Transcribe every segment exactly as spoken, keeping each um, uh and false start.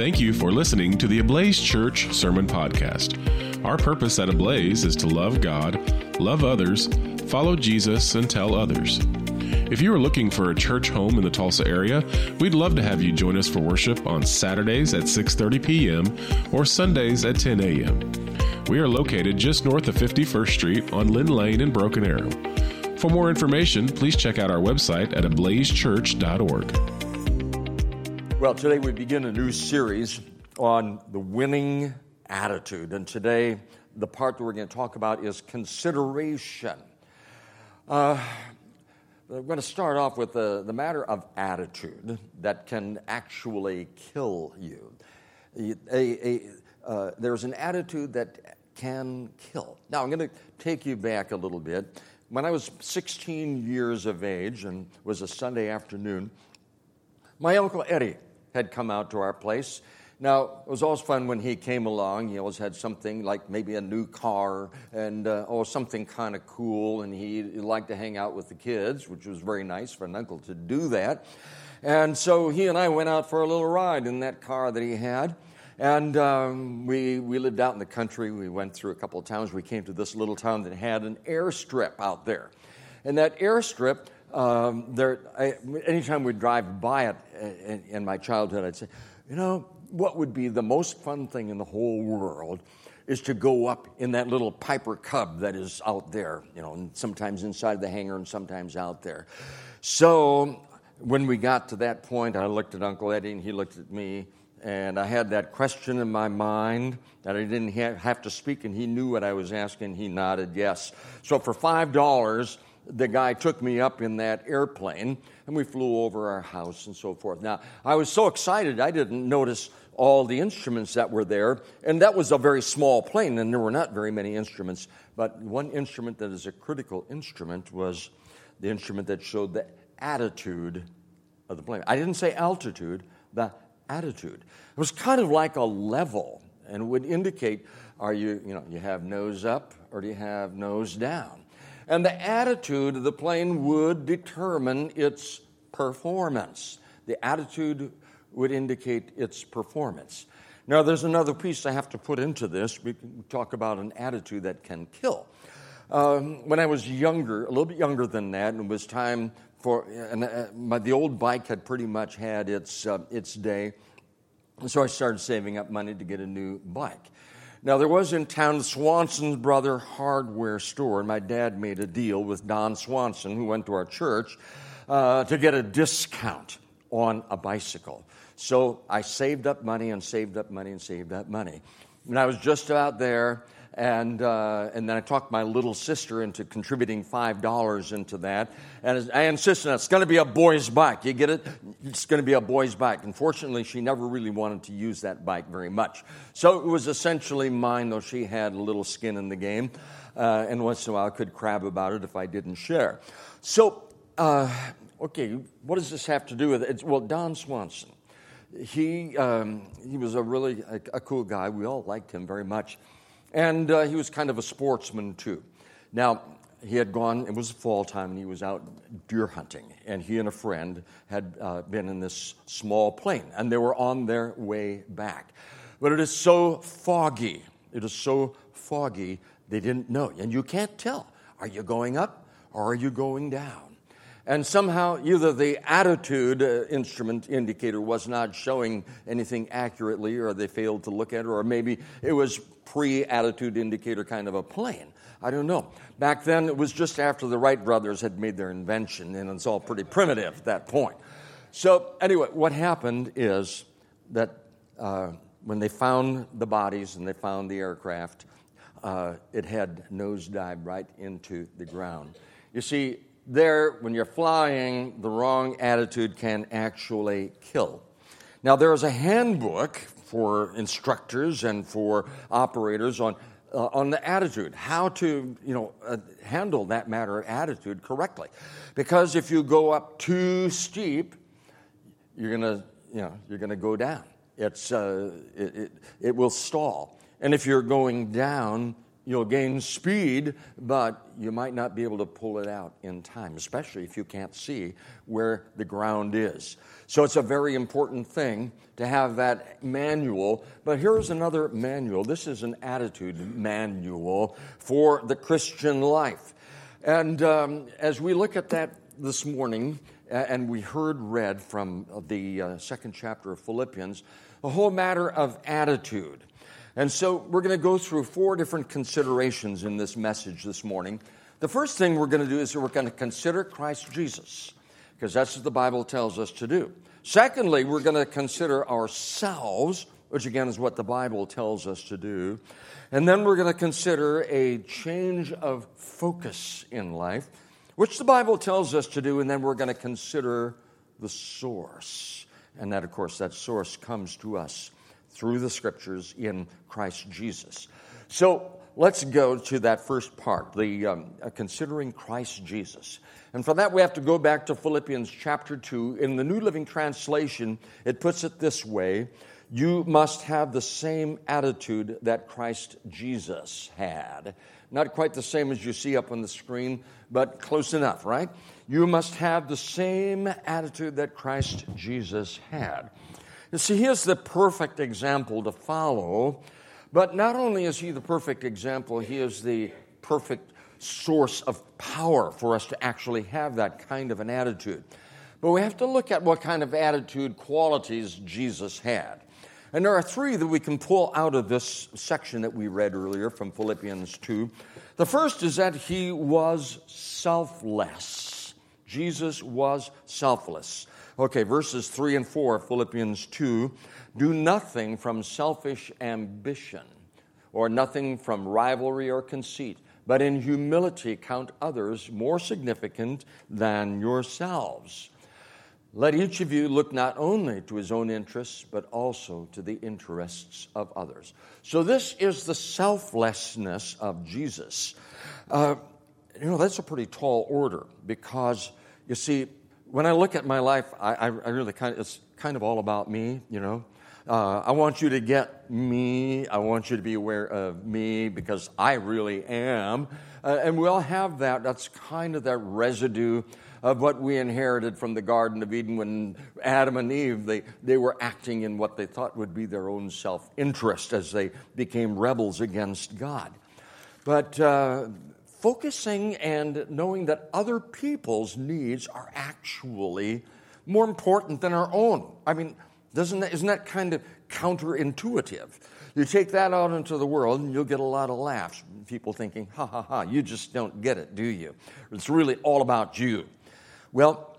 Thank you for listening to the Ablaze Church Sermon Podcast. Our purpose at Ablaze is to love God, love others, follow Jesus, and tell others. If you are looking for a church home in the Tulsa area, we'd love to have you join us for worship on Saturdays at six thirty p.m. or Sundays at ten a.m. We are located just north of fifty-first Street on Lynn Lane in Broken Arrow. For more information, please check out our website at ablaze church dot org. Well, today we begin a new series on the winning attitude. And today, the part that we're going to talk about is consideration. Uh, we're going to start off with the, the matter of attitude that can actually kill you. A, a, uh, there's an attitude that can kill. Now, I'm going to take you back a little bit. When I was sixteen years of age and it was a Sunday afternoon, my Uncle Eddie had come out to our place. Now, it was always fun when he came along. He always had something like maybe a new car and uh, or something kind of cool, and he, he liked to hang out with the kids, which was very nice for an uncle to do that. And so he and I went out for a little ride in that car that he had, and um, we, we lived out in the country. We went through a couple of towns. We came to this little town that had an airstrip out there. And that airstrip, Um, there, I, anytime we'd drive by it in, in my childhood, I'd say, you know, what would be the most fun thing in the whole world is to go up in that little Piper Cub that is out there, you know, and sometimes inside the hangar and sometimes out there. So when we got to that point, I looked at Uncle Eddie and he looked at me, and I had that question in my mind that I didn't ha- have to speak, and he knew what I was asking. He nodded yes. So for five dollars, the guy took me up in that airplane, and we flew over our house and so forth. Now, I was so excited, I didn't notice all the instruments that were there, and that was a very small plane, and there were not very many instruments. But one instrument that is a critical instrument was the instrument that showed the attitude of the plane. I didn't say altitude, the attitude. It was kind of like a level, and would indicate, are you, you know, you have nose up or do you have nose down? And the attitude of the plane would determine its performance. The attitude would indicate its performance. Now, there's another piece I have to put into this. We can talk about an attitude that can kill. Um, when I was younger, a little bit younger than that, and it was time for, and uh, my, the old bike had pretty much had its uh, its day, and so I started saving up money to get a new bike. Now, there was in town Swanson's Brother Hardware Store, and my dad made a deal with Don Swanson, who went to our church, uh, to get a discount on a bicycle. So I saved up money and saved up money and saved up money. And I was just about there, and uh, and then I talked my little sister into contributing five dollars into that. And I insisted it's going to be a boy's bike. You get it? It's going to be a boy's bike. Unfortunately, she never really wanted to use that bike very much. So it was essentially mine, though she had a little skin in the game. Uh, and once in a while, I could crab about it if I didn't share. So, uh, okay, what does this have to do with it? It's, well, Don Swanson, he, um, he was a really a, a cool guy. We all liked him very much. And uh, he was kind of a sportsman, too. Now, he had gone, it was fall time, and he was out deer hunting. And he and a friend had uh, been in this small plane, and they were on their way back. But it is so foggy, it is so foggy, they didn't know. And you can't tell, are you going up or are you going down? And somehow, either the attitude uh, instrument indicator was not showing anything accurately, or they failed to look at it, or maybe it was pre-attitude indicator kind of a plane. I don't know. Back then, it was just after the Wright brothers had made their invention, and it's all pretty primitive at that point. So anyway, what happened is that uh, when they found the bodies and they found the aircraft, uh, it had nosedived right into the ground. You see, there, when you're flying, the wrong attitude can actually kill. Now, there is a handbook for instructors and for operators on uh, on the attitude, how to you know uh, handle that matter of attitude correctly. Because if you go up too steep, you're gonna you know you're gonna go down. It's uh, it, it it will stall. And if you're going down You'll gain speed, but you might not be able to pull it out in time, especially if you can't see where the ground is. So it's a very important thing to have that manual. But here's another manual. This is an attitude manual for the Christian life. And um, as we look at that this morning, and we heard read from the uh, second chapter of Philippians, the whole matter of attitude. And so we're going to go through four different considerations in this message this morning. The first thing we're going to do is we're going to consider Christ Jesus, because that's what the Bible tells us to do. Secondly, we're going to consider ourselves, which again is what the Bible tells us to do. And then we're going to consider a change of focus in life, which the Bible tells us to do. And then we're going to consider the source. And that, of course, that source comes to us through the Scriptures in Christ Jesus. So let's go to that first part, the um, uh, considering Christ Jesus. And for that, we have to go back to Philippians chapter two. In the New Living Translation, it puts it this way: you must have the same attitude that Christ Jesus had. Not quite the same as you see up on the screen, but close enough, right? You must have the same attitude that Christ Jesus had. You see, he is the perfect example to follow, but not only is he the perfect example, he is the perfect source of power for us to actually have that kind of an attitude. But we have to look at what kind of attitude qualities Jesus had. And there are three that we can pull out of this section that we read earlier from Philippians two. The first is that he was selfless. Jesus was selfless. Okay, verses three and four of Philippians two. Do nothing from selfish ambition, or nothing from rivalry or conceit, but in humility count others more significant than yourselves. Let each of you look not only to his own interests, but also to the interests of others. So this is the selflessness of Jesus. Uh, you know, that's a pretty tall order, because, you see, when I look at my life, I, I really kind of, it's kind of all about me, you know. Uh, I want you to get me. I want you to be aware of me, because I really am. Uh, and we all have that. That's kind of that residue of what we inherited from the Garden of Eden when Adam and Eve, they, they were acting in what they thought would be their own self-interest as they became rebels against God. But uh, focusing and knowing that other people's needs are actually more important than our own. I mean, doesn't that, isn't that kind of counterintuitive? You take that out into the world and you'll get a lot of laughs. People thinking, ha, ha, ha, you just don't get it, do you? It's really all about you. Well,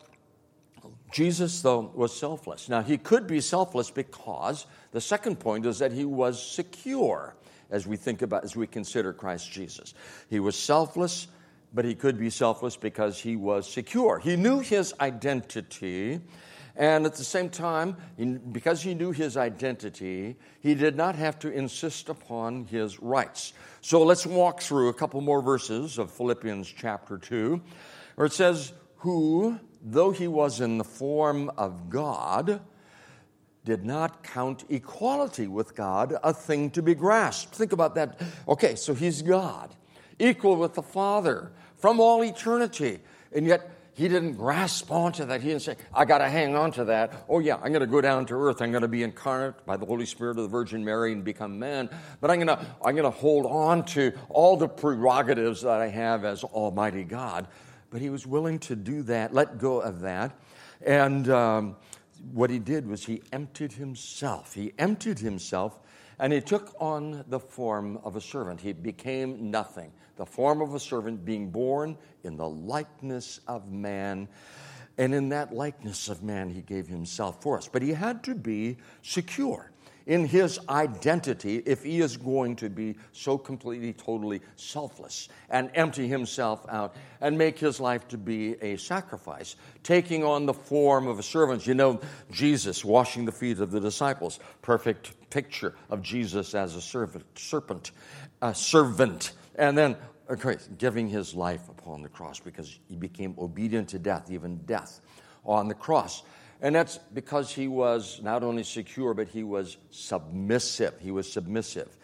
Jesus, though, was selfless. Now, he could be selfless because the second point is that he was secure, as we think about, as we consider Christ Jesus. He was selfless, but he could be selfless because he was secure. He knew his identity, and at the same time, because he knew his identity, he did not have to insist upon his rights. So let's walk through a couple more verses of Philippians chapter two, where it says, who, though he was in the form of God, did not count equality with God a thing to be grasped. Think about that. Okay, so he's God, equal with the Father from all eternity, and yet he didn't grasp onto that. He didn't say, I got to hang on to that. Oh, yeah, I'm going to go down to earth. I'm going to be incarnate by the Holy Spirit of the Virgin Mary and become man. But I'm going to I'm going to hold on to all the prerogatives that I have as Almighty God. But he was willing to do that, let go of that. And um, what he did was he emptied himself. He emptied himself, and he took on the form of a servant. He became nothing. The form of a servant, being born in the likeness of man. And in that likeness of man, he gave himself for us. But he had to be secure in his identity if he is going to be so completely, totally selfless and empty himself out and make his life to be a sacrifice, taking on the form of a servant. You know, Jesus washing the feet of the disciples, perfect picture of Jesus as a servant, serpent, a servant, and then okay, giving his life upon the cross because he became obedient to death, even death on the cross. And that's because he was not only secure, but he was submissive. He was submissive.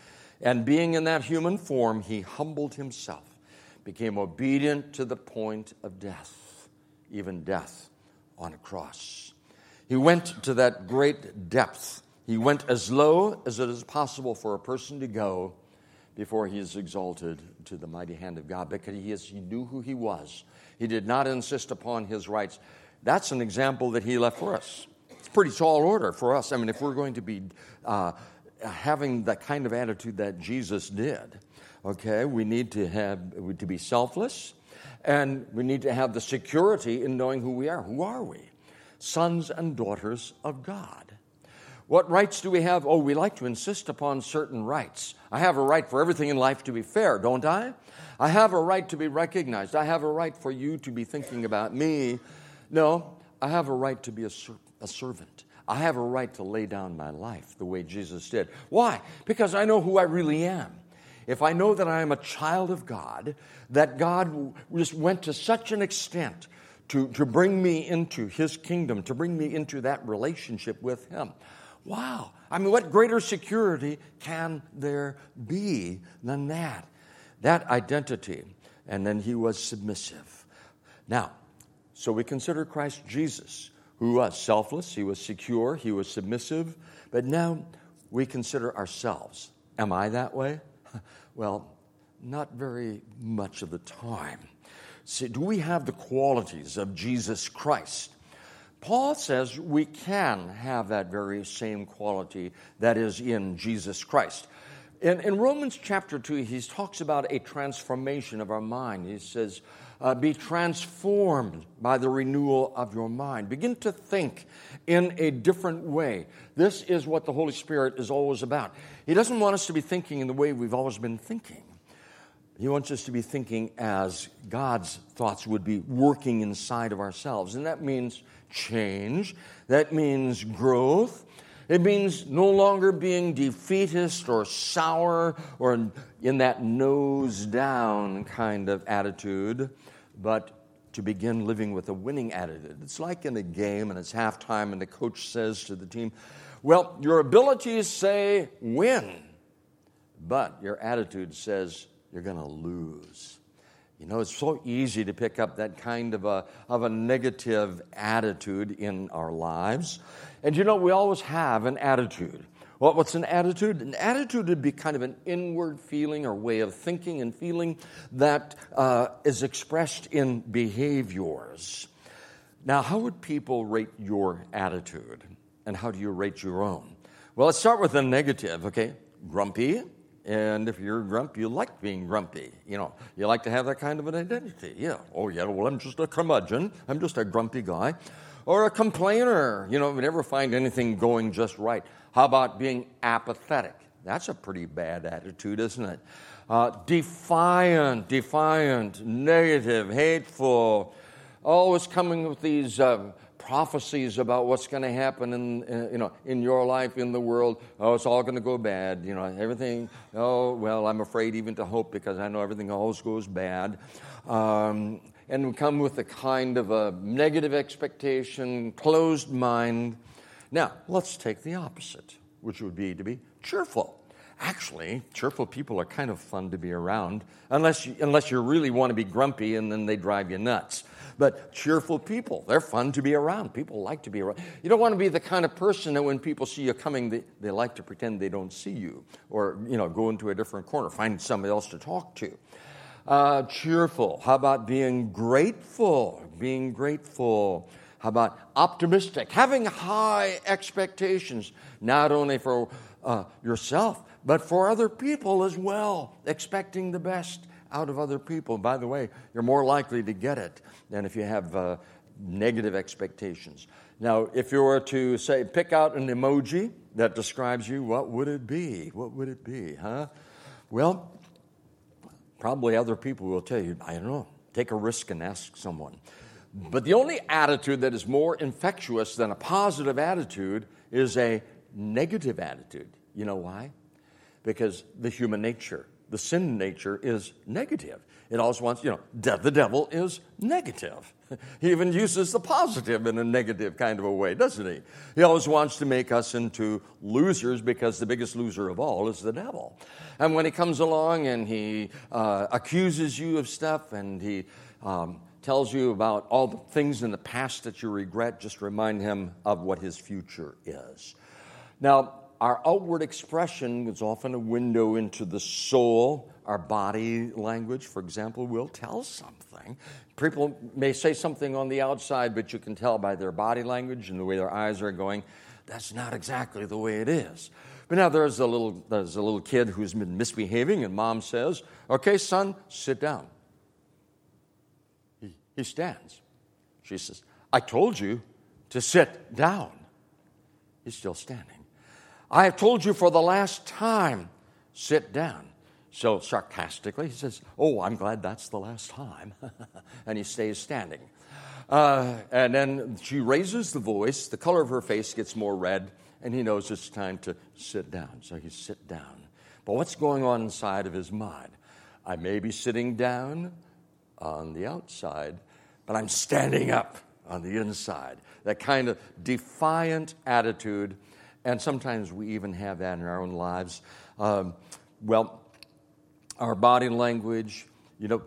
And being in that human form, he humbled himself, became obedient to the point of death, even death on a cross. He went to that great depth. He went as low as it is possible for a person to go before he is exalted to the mighty hand of God, because he, is, he knew who he was. He did not insist upon his rights. That's an example that he left for us. It's a pretty tall order for us. I mean, if we're going to be uh, having that kind of attitude that Jesus did, okay, we need to have to be selfless, and we need to have the security in knowing who we are. Who are we? Sons and daughters of God. What rights do we have? Oh, we like to insist upon certain rights. I have a right for everything in life to be fair, don't I? I have a right to be recognized. I have a right for you to be thinking about me. No, I have a right to be a, ser- a servant. I have a right to lay down my life the way Jesus did. Why? Because I know who I really am. If I know that I am a child of God, that God just went to such an extent to, to bring me into his kingdom, to bring me into that relationship with him. Wow. I mean, what greater security can there be than that? That identity. And then he was submissive. Now, so we consider Christ Jesus, who was selfless, he was secure, he was submissive. But now we consider ourselves. Am I that way? Well, not very much of the time. See, do we have the qualities of Jesus Christ? Paul says we can have that very same quality that is in Jesus Christ. In, in Romans chapter two, he talks about a transformation of our mind. He says, uh, be transformed by the renewal of your mind. Begin to think in a different way. This is what the Holy Spirit is always about. He doesn't want us to be thinking in the way we've always been thinking. He wants us to be thinking as God's thoughts would be working inside of ourselves. And that means change. That means growth. It means no longer being defeatist or sour or in that nose down kind of attitude, but to begin living with a winning attitude. It's like in a game and it's halftime and the coach says to the team, well, your abilities say win, but your attitude says you're going to lose. You know, it's so easy to pick up that kind of a, of a negative attitude in our lives. And you know, we always have an attitude. Well, what's an attitude? An attitude would be kind of an inward feeling or way of thinking and feeling that uh, is expressed in behaviors. Now, how would people rate your attitude? And how do you rate your own? Well, let's start with the negative, okay? Grumpy. And if you're grumpy, you like being grumpy. You know, you like to have that kind of an identity. Yeah. Oh, yeah, well, I'm just a curmudgeon. I'm just a grumpy guy. Or a complainer. You know, we never find anything going just right. How about being apathetic? That's a pretty bad attitude, isn't it? Uh, defiant, defiant, negative, hateful. Always coming with these uh, prophecies about what's going to happen in, in you know in your life, in the world. Oh, it's all going to go bad. You know, everything. Oh, well, I'm afraid even to hope because I know everything always goes bad. Um, and we come with a kind of a negative expectation, closed mind. Now, let's take the opposite, which would be to be cheerful. Actually, cheerful people are kind of fun to be around, unless you, unless you really want to be grumpy and then they drive you nuts. But cheerful people, they're fun to be around. People like to be around. You don't want to be the kind of person that when people see you coming, they, they like to pretend they don't see you, or you know, go into a different corner, find somebody else to talk to. Uh, cheerful. How about being grateful? Being grateful. How about optimistic? Having high expectations, not only for uh, yourself, but for other people as well. Expecting the best out of other people. By the way, you're more likely to get it than if you have uh, negative expectations. Now, if you were to say, pick out an emoji that describes you, what would it be? What would it be, huh? Well, probably other people will tell you, I don't know, take a risk and ask someone. But the only attitude that is more infectious than a positive attitude is a negative attitude. You know why? Because the human nature, the sin nature is negative. It always wants, you know, de- the devil is negative. He even uses the positive in a negative kind of a way, doesn't he? He always wants to make us into losers because the biggest loser of all is the devil. And when he comes along and he uh, accuses you of stuff and he um, tells you about all the things in the past that you regret, just remind him of what his future is. Now, our outward expression is often a window into the soul. Our body language, for example, will tell something. People may say something on the outside, but you can tell by their body language and the way their eyes are going, that's not exactly the way it is. But now there's a little, there's a little kid who's been misbehaving, and mom says, okay, son, sit down. He, he stands. She says, I told you to sit down. He's still standing. I have told you for the last time, sit down. So sarcastically, he says, oh, I'm glad that's the last time. And he stays standing. Uh, and then she raises the voice. The color of her face gets more red, and he knows it's time to sit down. So he sits down. But what's going on inside of his mind? I may be sitting down on the outside, but I'm standing up on the inside. That kind of defiant attitude. And sometimes we even have that in our own lives. Um, well, our body language, you know,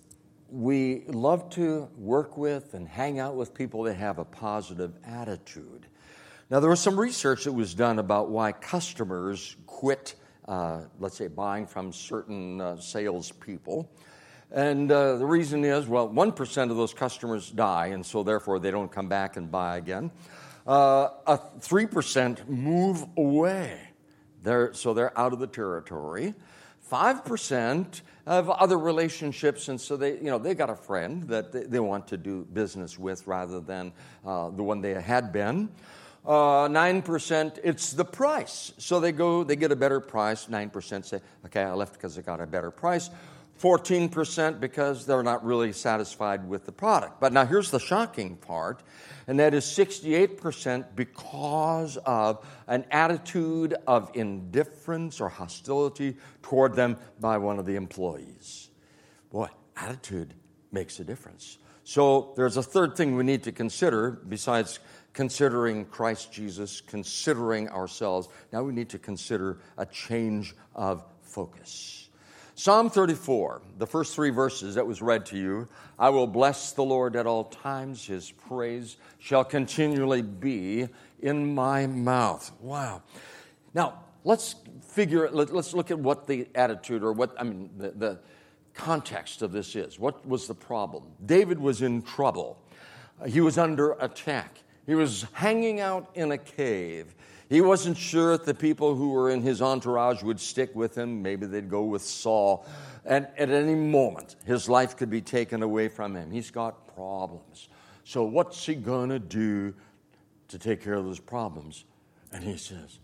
we love to work with and hang out with people that have a positive attitude. Now, there was some research that was done about why customers quit, uh, let's say, buying from certain uh, salespeople. And uh, the reason is, well, one percent of those customers die, and so therefore they don't come back and buy again. Uh, a three percent move away. They're, so they're out of the territory. five percent have other relationships, and so they, you know, they got a friend that they, they want to do business with rather than uh, the one they had been. Uh, nine percent, it's the price. So they go, they get a better price. nine percent say, okay, I left because I got a better price. fourteen percent because they're not really satisfied with the product. But now here's the shocking part, and that is sixty-eight percent because of an attitude of indifference or hostility toward them by one of the employees. Boy, attitude makes a difference. So there's a third thing we need to consider besides considering Christ Jesus, considering ourselves. Now we need to consider a change of focus. Psalm thirty-four, the first three verses that was read to you, I will bless the Lord at all times. His praise shall continually be in my mouth. Wow. Now, let's figure, let's look at what the attitude or what, I mean, the, the context of this is. What was the problem? David was in trouble. He was under attack. He was hanging out in a cave. He wasn't sure if the people who were in his entourage would stick with him. Maybe they'd go with Saul. And at any moment, his life could be taken away from him. He's got problems. So what's he going to do to take care of those problems? And he says,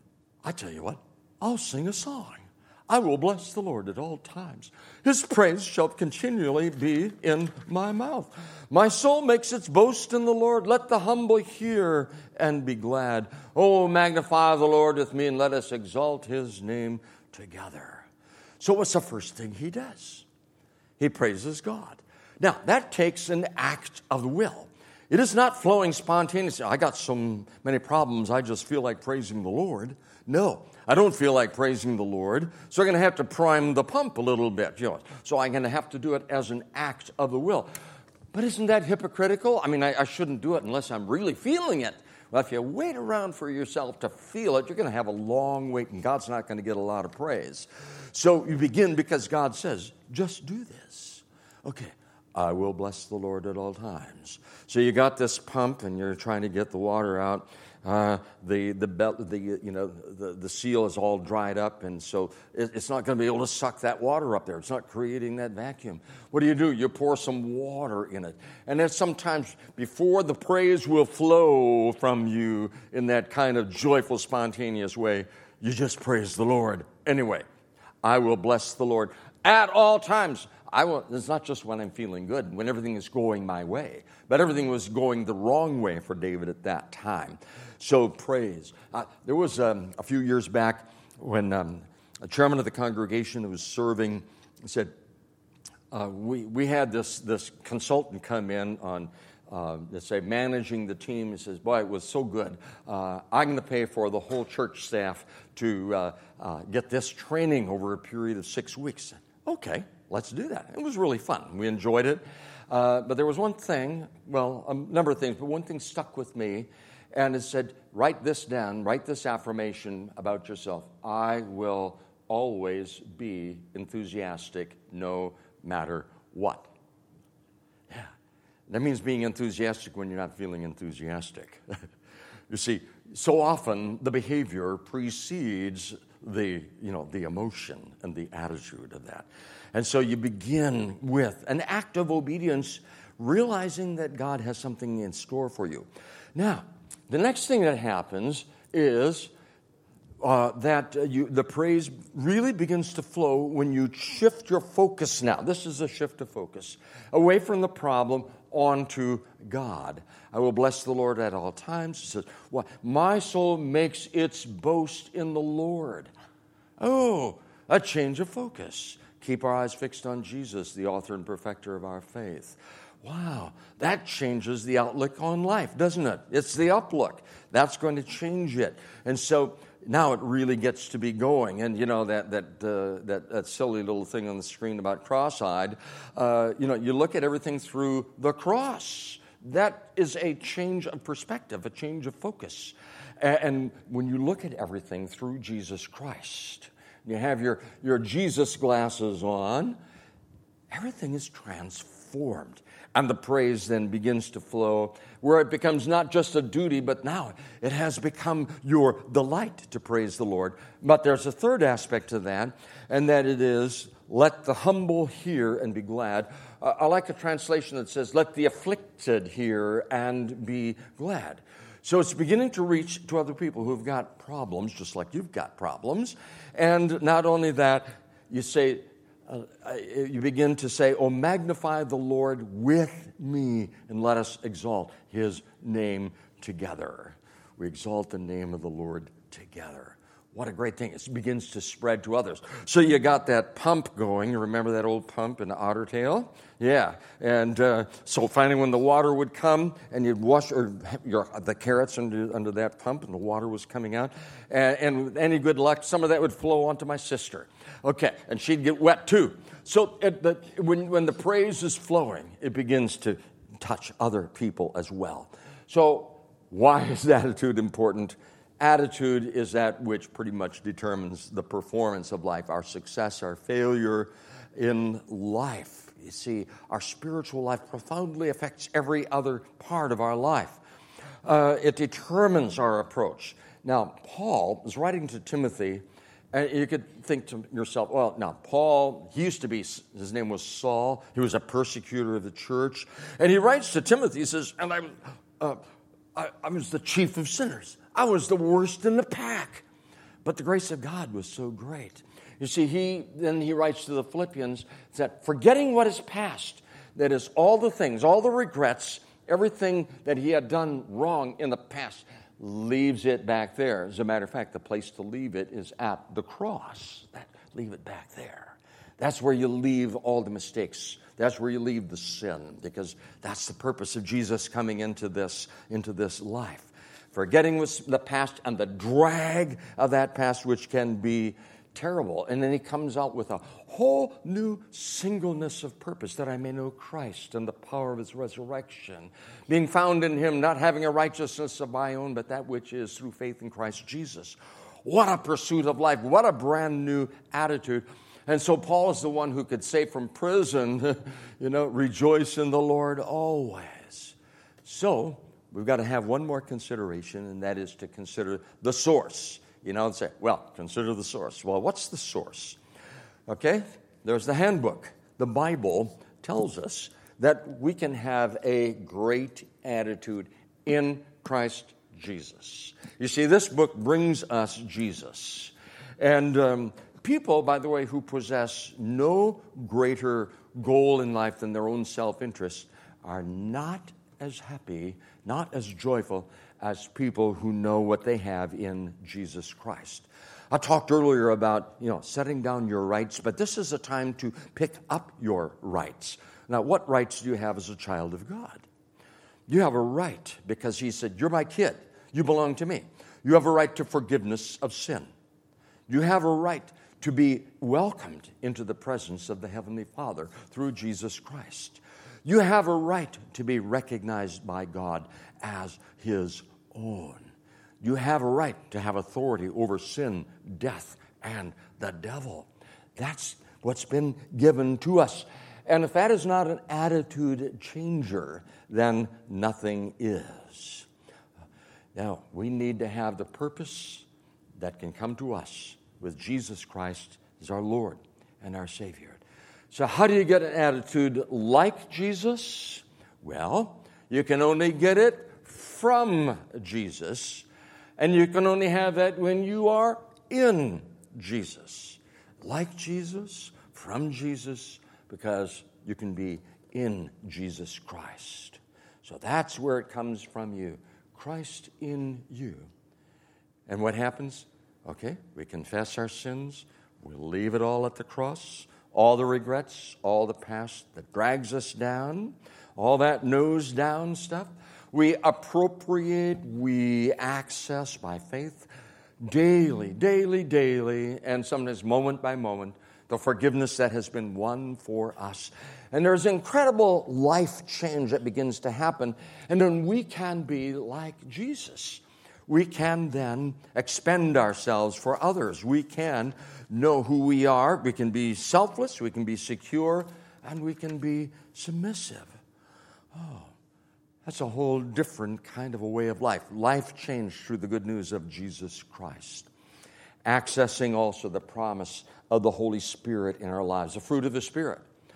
I tell you what, I'll sing a song. I will bless the Lord at all times. His praise shall continually be in my mouth. My soul makes its boast in the Lord. Let the humble hear and be glad. Oh, magnify the Lord with me, and let us exalt his name together. So what's the first thing he does? He praises God. Now, that takes an act of the will. It is not flowing spontaneously. I got so many problems, I just feel like praising the Lord. No, I don't feel like praising the Lord, so I'm going to have to prime the pump a little bit. You know, so I'm going to have to do it as an act of the will. But isn't that hypocritical? I mean, I, I shouldn't do it unless I'm really feeling it. Well, if you wait around for yourself to feel it, you're going to have a long wait, and God's not going to get a lot of praise. So you begin because God says, just do this. Okay, I will bless the Lord at all times. So you got this pump, and you're trying to get the water out. Uh, the the belt, the you know the, the seal is all dried up, and so it, it's not going to be able to suck that water up there. It's not creating that vacuum. What do you do? You pour some water in it, and then sometimes before the praise will flow from you in that kind of joyful, spontaneous way, you just praise the Lord anyway. I will bless the Lord at all times. I will, it's not just when I'm feeling good, when everything is going my way, but everything was going the wrong way for David at that time. So praise. Uh, there was um, a few years back when um, a chairman of the congregation who was serving said, uh, we, we had this, this consultant come in on, uh, let's say, managing the team. He says, boy, it was so good. Uh, I'm going to pay for the whole church staff to uh, uh, get this training over a period of six weeks. Okay, let's do that. It was really fun. We enjoyed it. Uh, but there was one thing, well, a number of things, but one thing stuck with me, and it said, write this down, write this affirmation about yourself. I will always be enthusiastic no matter what. Yeah, that means being enthusiastic when you're not feeling enthusiastic. You see, so often the behavior precedes the, you know, the emotion and the attitude of that. And so you begin with an act of obedience, realizing that God has something in store for you. Now, the next thing that happens is uh, that uh, you, the praise really begins to flow when you shift your focus now. This is a shift of focus. Away from the problem onto God. I will bless the Lord at all times. It says, well, my soul makes its boast in the Lord. Oh, a change of focus. Keep our eyes fixed on Jesus, the author and perfecter of our faith. Wow, that changes the outlook on life, doesn't it? It's the uplook. That's going to change it. And so now it really gets to be going. And, you know, that that uh, that, that silly little thing on the screen about cross-eyed, uh, you know, you look at everything through the cross. That is a change of perspective, a change of focus. And when you look at everything through Jesus Christ, you have your, your Jesus glasses on, everything is transformed. And the praise then begins to flow, where it becomes not just a duty, but now it has become your delight to praise the Lord. But there's a third aspect to that, and that it is, let the humble hear and be glad. Uh, I like a translation that says, let the afflicted hear and be glad. So it's beginning to reach to other people who've got problems, just like you've got problems. And not only that, you say, uh, you begin to say, oh, magnify the Lord with me, and let us exalt his name together. We exalt the name of the Lord together. What a great thing. It begins to spread to others. So you got that pump going. You remember that old pump in Otter Tail? Yeah. And uh, so finally when the water would come and you'd wash or your, the carrots under, under that pump and the water was coming out, and, and with any good luck, some of that would flow onto my sister. Okay. And she'd get wet too. So it, the, when, when the praise is flowing, it begins to touch other people as well. So why is attitude important? Attitude is that which pretty much determines the performance of life, our success, our failure in life. You see, our spiritual life profoundly affects every other part of our life. Uh, it determines our approach. Now, Paul is writing to Timothy, and you could think to yourself, well, now, Paul, he used to be, his name was Saul. He was a persecutor of the church. And he writes to Timothy, he says, and I, uh, I, I was the chief of sinners. I was the worst in the pack. But the grace of God was so great. You see, he then he writes to the Philippians that forgetting what is past, that is all the things, all the regrets, everything that he had done wrong in the past, leaves it back there. As a matter of fact, the place to leave it is at the cross. That, leave it back there. That's where you leave all the mistakes. That's where you leave the sin, because that's the purpose of Jesus coming into this, into this life. Forgetting the past and the drag of that past, which can be terrible. And then he comes out with a whole new singleness of purpose, that I may know Christ and the power of his resurrection, being found in him, not having a righteousness of my own, but that which is through faith in Christ Jesus. What a pursuit of life. What a brand new attitude. And so Paul is the one who could say from prison, you know, rejoice in the Lord always. So we've got to have one more consideration, and that is to consider the source. You know, and say, well, consider the source. Well, what's the source? Okay, there's the handbook. The Bible tells us that we can have a great attitude in Christ Jesus. You see, this book brings us Jesus. And um, people, by the way, who possess no greater goal in life than their own self-interest are not as happy, not as joyful as people who know what they have in Jesus Christ. I talked earlier about, you know, setting down your rights, but this is a time to pick up your rights. Now, what rights do you have as a child of God? You have a right because he said, you're my kid. You belong to me. You have a right to forgiveness of sin. You have a right to be welcomed into the presence of the Heavenly Father through Jesus Christ. You have a right to be recognized by God as his own. You have a right to have authority over sin, death, and the devil. That's what's been given to us. And if that is not an attitude changer, then nothing is. Now, we need to have the purpose that can come to us with Jesus Christ as our Lord and our Savior. So how do you get an attitude like Jesus? Well, you can only get it from Jesus. And you can only have that when you are in Jesus. Like Jesus, from Jesus, because you can be in Jesus Christ. So that's where it comes from you. Christ in you. And what happens? Okay, we confess our sins. We leave it all at the cross. All the regrets, all the past that drags us down, all that nose down stuff. We appropriate, we access by faith daily, daily, daily, and sometimes moment by moment, the forgiveness that has been won for us. And there's incredible life change that begins to happen, and then we can be like Jesus. We can then expend ourselves for others. We can know who we are. We can be selfless, we can be secure, and we can be submissive. Oh. That's a whole different kind of a way of life. Life changed through the good news of Jesus Christ. Accessing also the promise of the Holy Spirit in our lives, the fruit of the Spirit.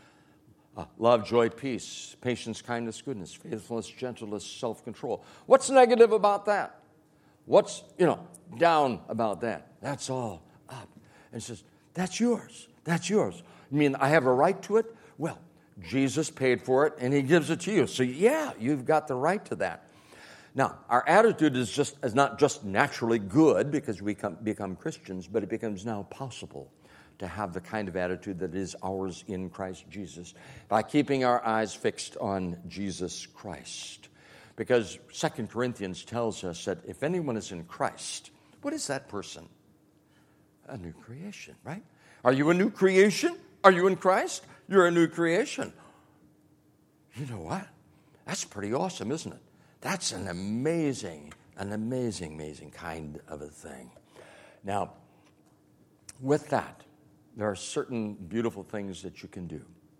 Uh, love, joy, peace, patience, kindness, goodness, faithfulness, gentleness, self-control. What's negative about that? What's, you know, down about that? That's all up. And it says, that's yours. That's yours. You mean I have a right to it? Well, Jesus paid for it, and he gives it to you. So, yeah, you've got the right to that. Now, our attitude is just is not just naturally good because we come, become Christians, but it becomes now possible to have the kind of attitude that is ours in Christ Jesus by keeping our eyes fixed on Jesus Christ. Because Second Corinthians tells us that if anyone is in Christ, what is that person? A new creation, right? Are you a new creation? Are you in Christ? You're a new creation. You know what? That's pretty awesome, isn't it? That's an amazing, an amazing, amazing kind of a thing. Now, with that, there are certain beautiful things that you can do.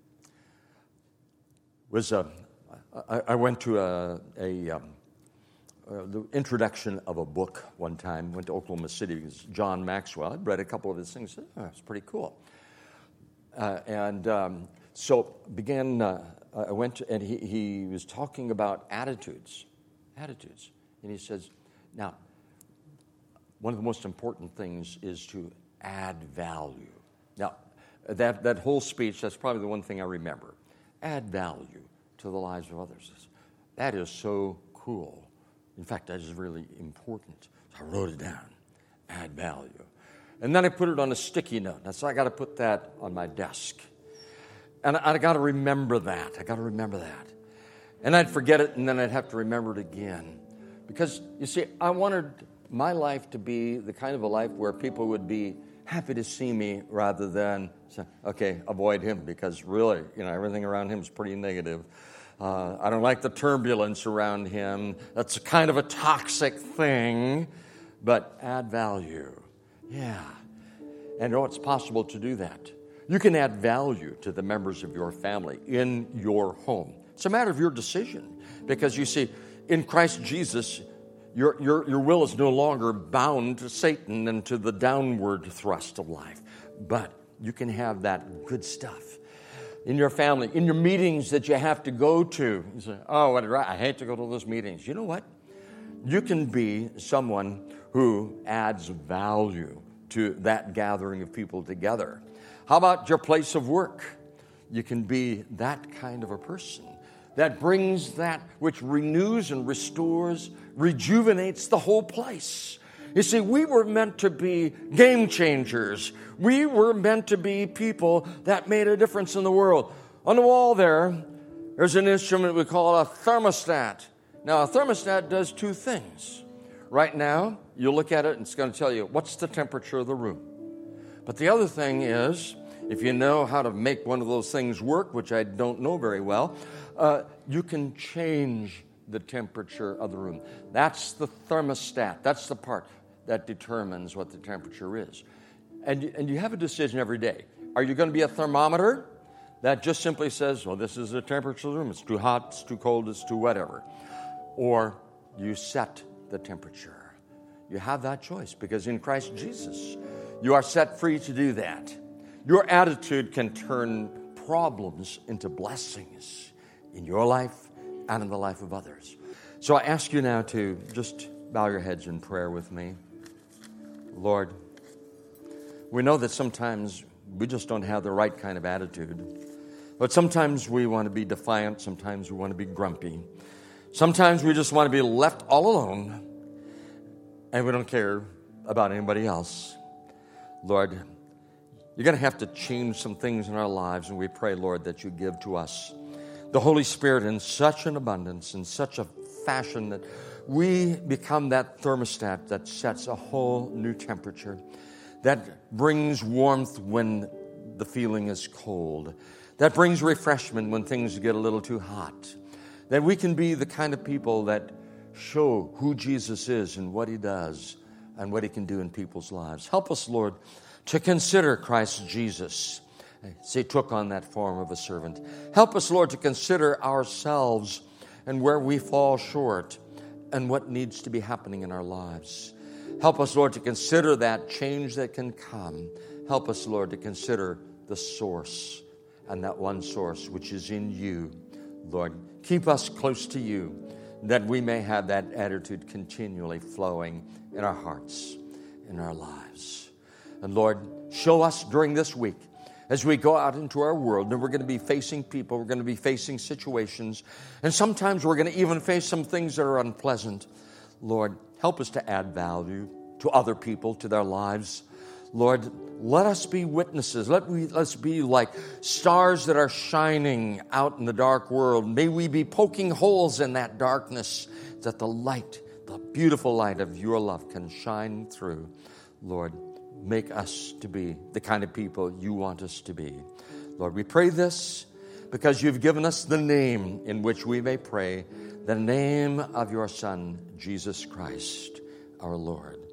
Was a, I, I went to a, a um, uh, the introduction of a book one time. Went to Oklahoma City because John Maxwell. I'd read a couple of his things. Oh, it's pretty cool. Uh, and um, so began. Uh, I went to, and he, he was talking about attitudes, attitudes, and he says, now, one of the most important things is to add value. Now, that that whole speech, that's probably the one thing I remember. Add value to the lives of others. That is so cool. In fact, that is really important. So I wrote it down. Add value. And then I put it on a sticky note. So I got to put that on my desk. And I, I got to remember that. I got to remember that. And I'd forget it, and then I'd have to remember it again. Because, you see, I wanted my life to be the kind of a life where people would be happy to see me rather than say, okay, avoid him, because really, you know, everything around him is pretty negative. Uh, I don't like the turbulence around him. That's kind of a toxic thing, but add value. Yeah. And you know, it's possible to do that. You can add value to the members of your family in your home. It's a matter of your decision, because you see, in Christ Jesus, your, your, your will is no longer bound to Satan and to the downward thrust of life. But you can have that good stuff in your family, in your meetings that you have to go to. You say, oh, what, I hate to go to those meetings. You know what? You can be someone who adds value to that gathering of people together. How about your place of work? You can be that kind of a person that brings that which renews and restores, rejuvenates the whole place. You see, we were meant to be game changers. We were meant to be people that made a difference in the world. On the wall there, there's an instrument we call a thermostat. Now, a thermostat does two things. Right now, you look at it and it's going to tell you what's the temperature of the room. But the other thing is, if you know how to make one of those things work, which I don't know very well, uh, you can change the temperature of the room. That's the thermostat. That's the part that determines what the temperature is. And, and you have a decision every day. Are you going to be a thermometer that just simply says, well, this is the temperature of the room. It's too hot, it's too cold, it's too whatever. Or you set the temperature. You have that choice because in Christ Jesus, you are set free to do that. Your attitude can turn problems into blessings in your life and in the life of others. So I ask you now to just bow your heads in prayer with me. Lord, we know that sometimes we just don't have the right kind of attitude. But sometimes we want to be defiant. Sometimes we want to be grumpy. Sometimes we just want to be left all alone. And we don't care about anybody else. Lord, you're going to have to change some things in our lives. And we pray, Lord, that you give to us the Holy Spirit in such an abundance, in such a fashion that we become that thermostat that sets a whole new temperature, that brings warmth when the feeling is cold, that brings refreshment when things get a little too hot, that we can be the kind of people that show who Jesus is and what he does and what he can do in people's lives. Help us, Lord, to consider Christ Jesus as he took on that form of a servant. Help us, Lord, to consider ourselves and where we fall short and what needs to be happening in our lives. Help us, Lord, to consider that change that can come. Help us, Lord, to consider the source, and that one source which is in you. Lord, keep us close to you, that we may have that attitude continually flowing in our hearts, in our lives. And Lord, show us during this week, as we go out into our world, and we're going to be facing people, we're going to be facing situations, and sometimes we're going to even face some things that are unpleasant. Lord, help us to add value to other people, to their lives. Lord, let us be witnesses. Let we, let's be like stars that are shining out in the dark world. May we be poking holes in that darkness, that the light, the beautiful light of your love can shine through. Lord, make us to be the kind of people you want us to be. Lord, we pray this because you've given us the name in which we may pray, the name of your Son, Jesus Christ, our Lord.